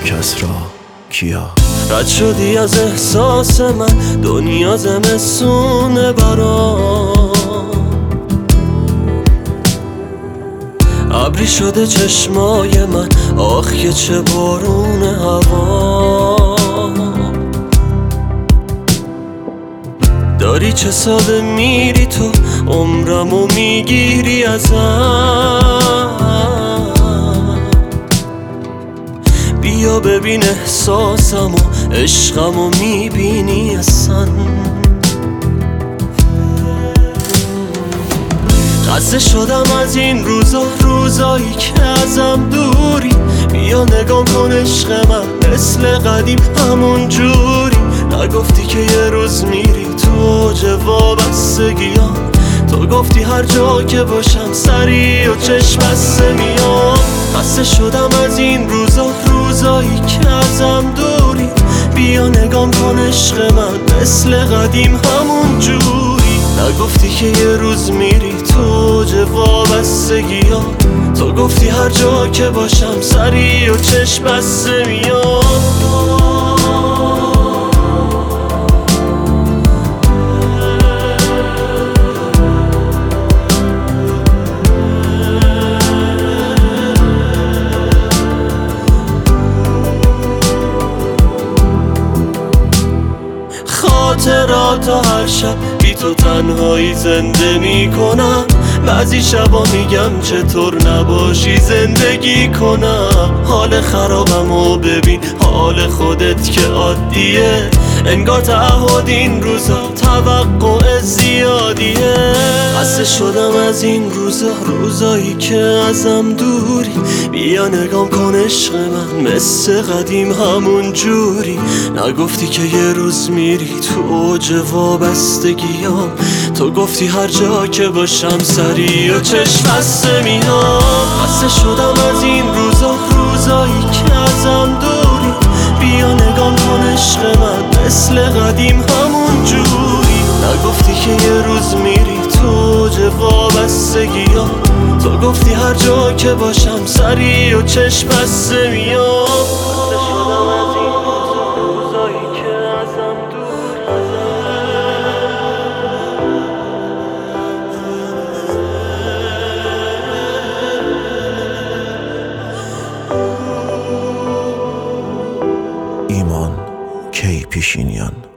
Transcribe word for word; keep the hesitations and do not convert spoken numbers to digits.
کس را کیا. رد شدی از احساس من، دنیا زمستونه برام. ابری شده چشمای من، آخ که چه بارون هوا. داری چه ساله میری تو، عمرمو میگیری ازم. بیا ببین احساسمو، عشقمو میبینی اصلا. خسته شدم از این روزا، روزایی که ازم دوری. بیا نگام کن عشق من، مثل قدیم همون جوری. نگفتی که یه روز میری تو اوج وابستگیام. تو گفتی هر جا که باشم سری و چشم بسته میام. خسته شدم از این روزا، روزایی که ازم دوری. بیا نگام کن عشق من، مثل قدیم همون جوری. نگفتی که یه روز میری تو اوج وابستگیام. تو گفتی هر جا که باشم سری و چشم بسته میام. خاطرات هر شب بی تو تنهایی زنده میکنم. بعضی شبا میگم چطور نباشی زندگی کنم. حال خرابمو ببین، حال خودت که عادیه. انگار تعهد این روزا توقع زیادیه. خسته شدم از این روزا، روزایی که ازم دوری. بیا نگام کن عشق من، مثل قدیم همون جوری. نگفتی که یه روز میری تو اوج وابستگیام. تو گفتی هر جا که باشم سری و چشم بسته میام. خسته شدم از این روزا، روزایی که ازم دوری. بیا نگام کن عشق من، مثل قدیم همون جوری. نگفتی که یه روز میری تو اوج وابستگیام. تو گفتی هر جا که باشم سری و چشم بسته میام. خسته شدم از این روزا، روزایی که ازم ایمان کی پیشینیان.